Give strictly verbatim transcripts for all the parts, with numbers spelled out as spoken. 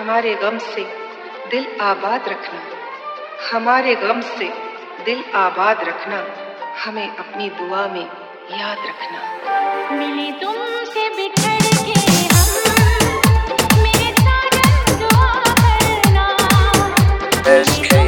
हमारे गम से दिल आबाद रखना, हमारे गम से दिल आबाद रखना, हमें अपनी दुआ में याद रखना। मिले तुमसे बिछड़ के हम, मेरे साजन दुआ करना। S K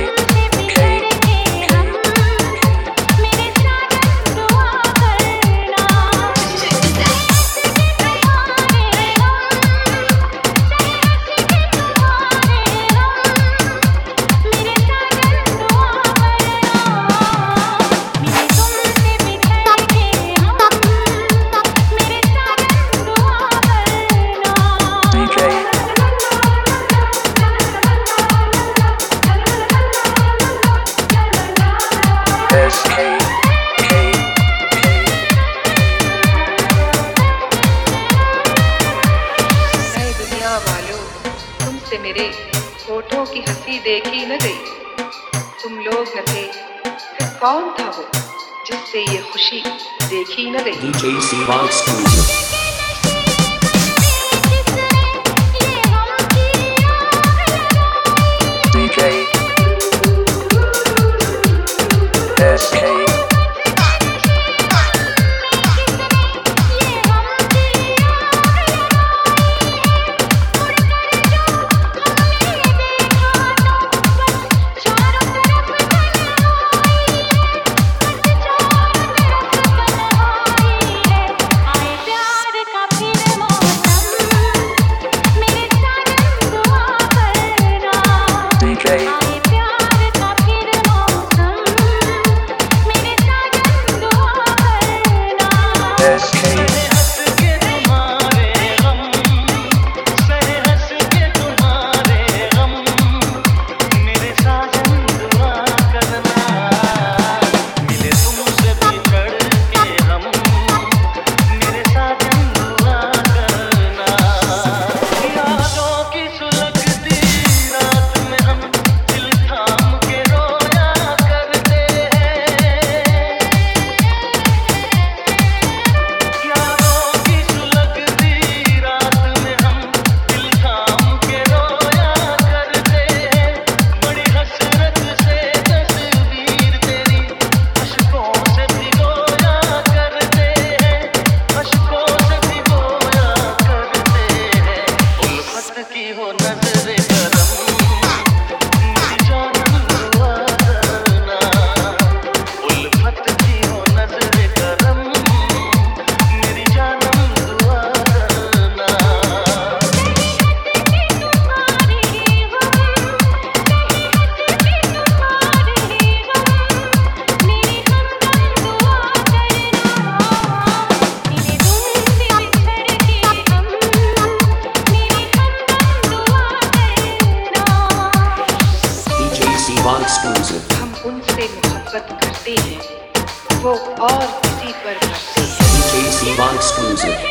मेरे होठों की हंसी देखी न गई, तुम लोग न थे, फिर कौन था वो जिससे ये खुशी देखी न गई। D J Sivan Exclusive D J S K Exclusive हम उनसे मोहब्बत करते हैं, वो और किसी पर करते हैं। D J Sivan Exclusive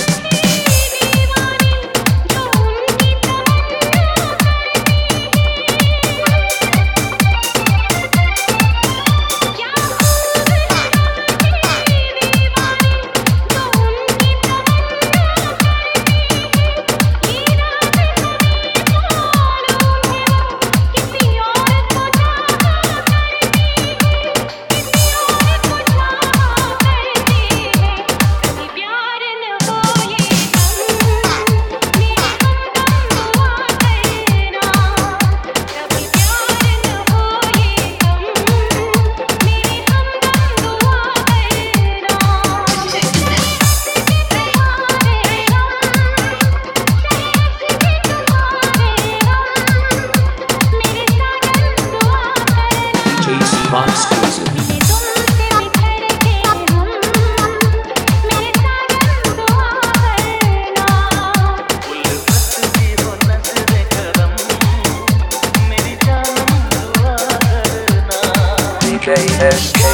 D J S K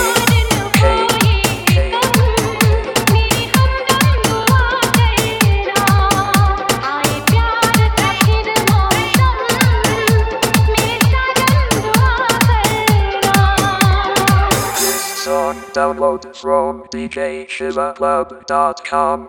Download from D J Shiva Club dot com